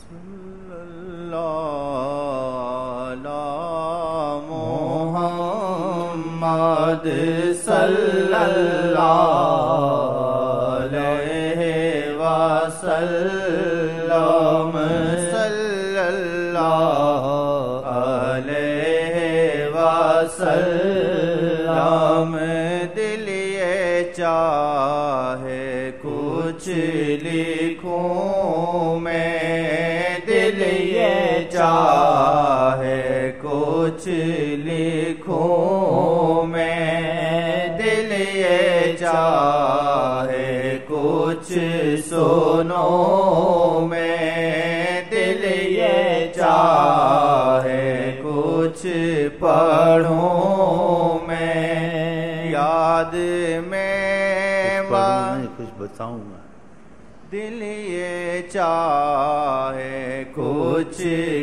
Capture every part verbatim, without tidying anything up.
محمد صلی اللہ علیہ وسلم صلی اللہ علیہ وسلم دل یہ چاہے کچھ لکھوں میں دل یہ چاہے کچھ لکھوں میں دل یہ چاہے کچھ سنوں میں دل یہ چاہے کچھ پڑھوں میں یاد میں کچھ بتاؤں گا دل یہ چاہے کچھ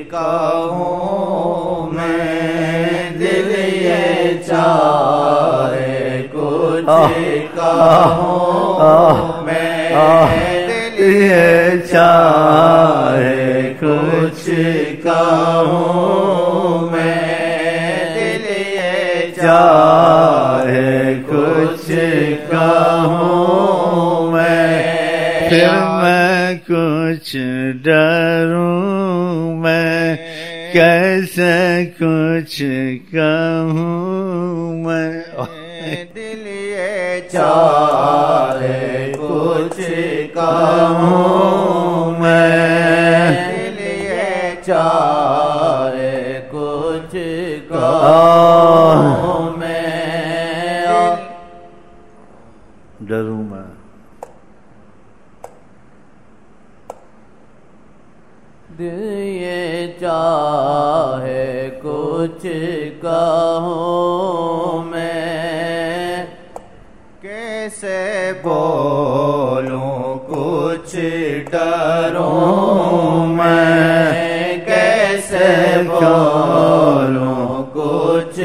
کہوں میں دل یہ چاہے کچھ کہوں میں دل یہ چاہے کچھ کہوں میں دل یہ چاہے کچھ کہوں میں پھر میں کچھ ڈروں میں کیسے کچھ کہوں میں دل یہ چاہے کچھ کہوں میں دل یہ چاہے کچھ کہوں میں ڈروں میں دل یہ چاہے کچھ کہوں میں کیسے بولوں کچھ ڈروں میں کیسے بولوں کچھ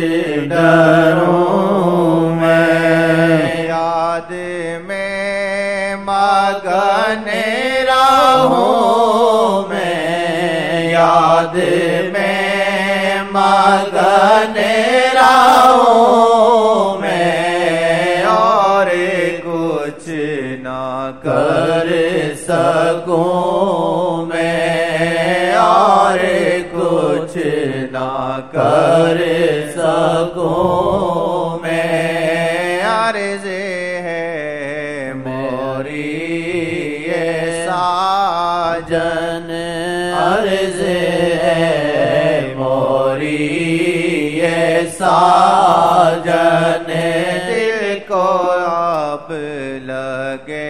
ڈروں میں یاد میں مگن رہوں میں یاد میں مگن رہوں میں اور کچھ نہ کر سکوں میں اور کچھ نہ کر سکوں میں عرض ہے موری یہ ساجن عرض ہے موری یہ ساجن دل کو آپ لگے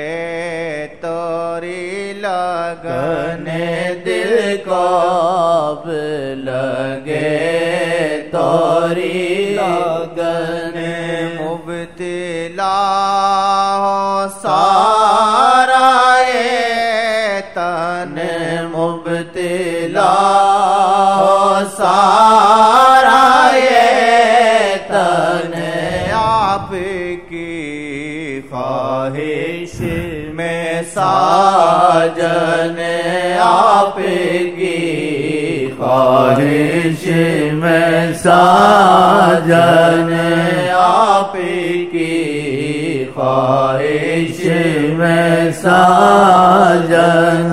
توری لگن دل کو آپ لگے توری لگن مبتلا ہو سارا تن مبتلا ہو سارا یہ تن آپ کی خواہش میں ساجن آپ کی خواہش میں ساجن آپ کی خواہش میں ساجن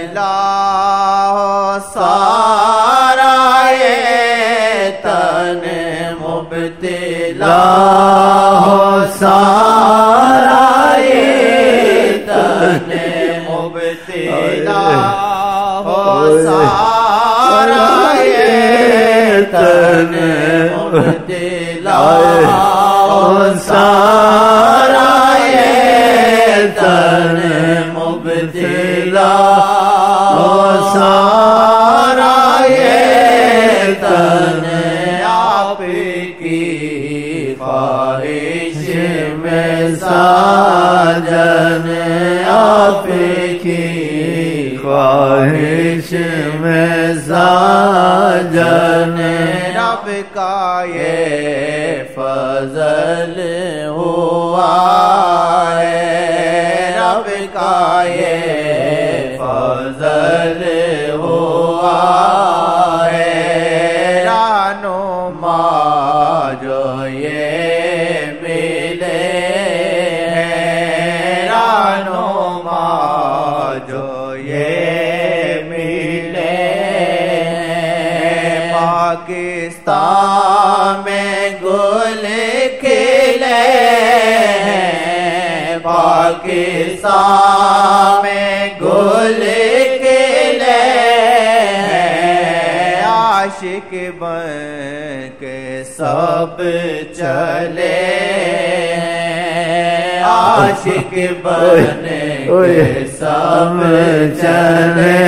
لا سارا یہ تن مبتلا ہو سارا یہ تن مبتلا ہو سارا یہ تن مبتلا ہو سارا یہ تن مبتلا ہو سارا یہ تن آپ کی خواہش میں ساجن آپ کی خواہش میں ساجن رب کا یہ فضل ہوا ہے رب کا یہ فضل ہوا پاکستان میں گل کھلے پاکستان میں گل کھلے عاشق بن کے سب چلے عاشق بن کے سب چلے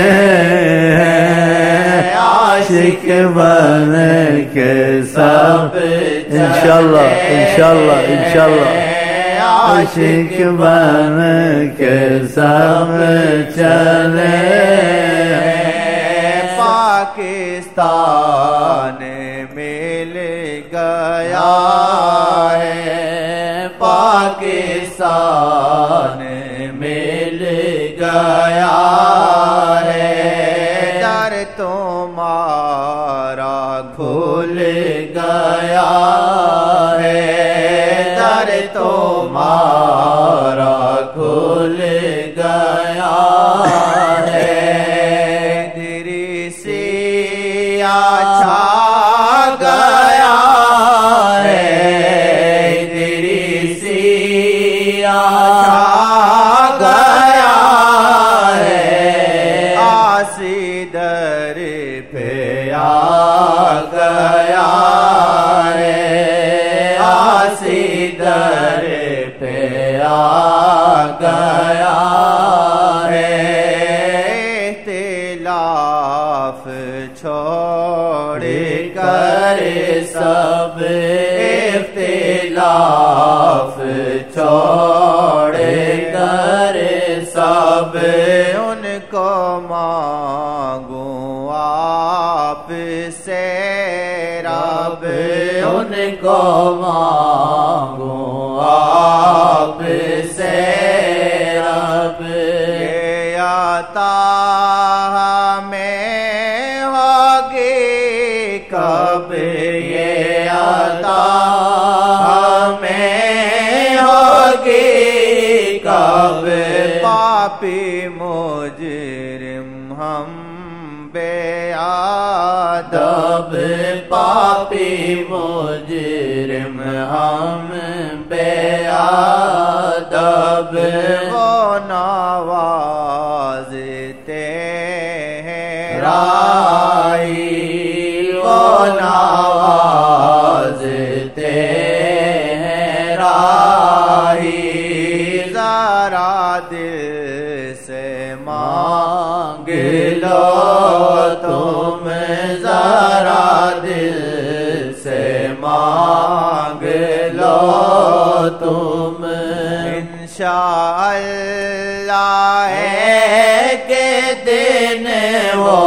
عاشق بن کے سب انشاءاللہ انشاءاللہ انشاءاللہ عاشق بن کے سب چلے پاکستان مل گیا ہے پاکستان مل گیا ہے در تمہارا کھل گیا ہے در تمہارا کھل گیا ہے درسیا چھا گیا ہے درسیا چھا گیا ہے آسی در پہ آ گیا ہے آسی در پہ آ گیا ہے اختلاف چھوڑ کر سب اختلاف چھوڑ کر سب ان کو مانگوں آپ سے رب ان کو مانگوں آپ سے رب یہ عطا ہمیں ہوگی کب یہ عطا ہمیں ہوگی کب پاپی مجرم ہم بے ادب پاپی مجرم ہم بے ادب وہ نوازتے ہیں رائی وہ نوازتے ہیں رائی ذرا دل سے مانگ لو تم ذرا دل سے مانگ لو تم انشاءاللہ ایک دن وہ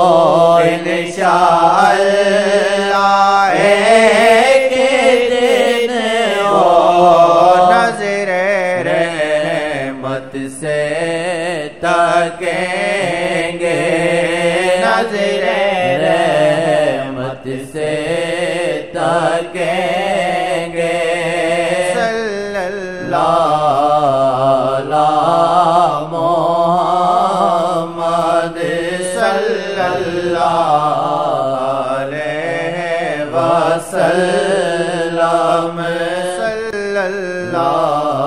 انشاءاللہ ایک دن وہ نظر رحمت سے تکیں گے نظر رحمت سے تکیں گے صلی اللہ علی محمد صلی اللہ علیہ وسلم صلی اللہ